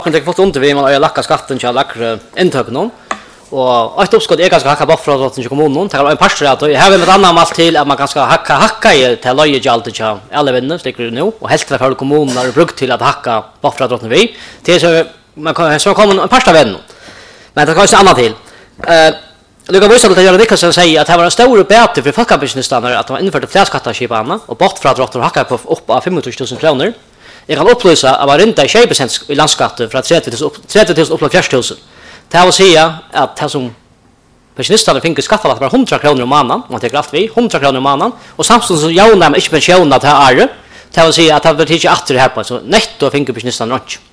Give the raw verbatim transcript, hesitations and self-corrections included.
kan det fått under vi man har lacka skatten till lackre intök någon. Och ett uppskott är ganska hacka buffradratten i kommunen. Det är en pastor att jag har ett annat mål till att man kan ska hacka hacka i till löjegalt till alla vänner sticker det nu och helt för kommunen har brukt till att hacka buffradratten vi. Det så man kan så kommer en pastor vän. Men det kan ju annat till. Eh Det kan vara så att jag Nicholson säger att det var en stor bättre för folkkampanjstannare att de införde fläskattarskiparna och bortfradratt och hackar på upp av femhundra tusen kronor. Jag kan upplysa att man ränta tjugo procent i landskatt för att trettio tusen upp till fyrtio tusen. Det vill säga att det som pensionisterna fick skatta var hundra kronor om månaden, man tar allt vi hundra kronor om månaden och samtidigt så jag när inte pensionen att ha är. Det vill säga att det var inte att det här på så netto fick pensionisterna något.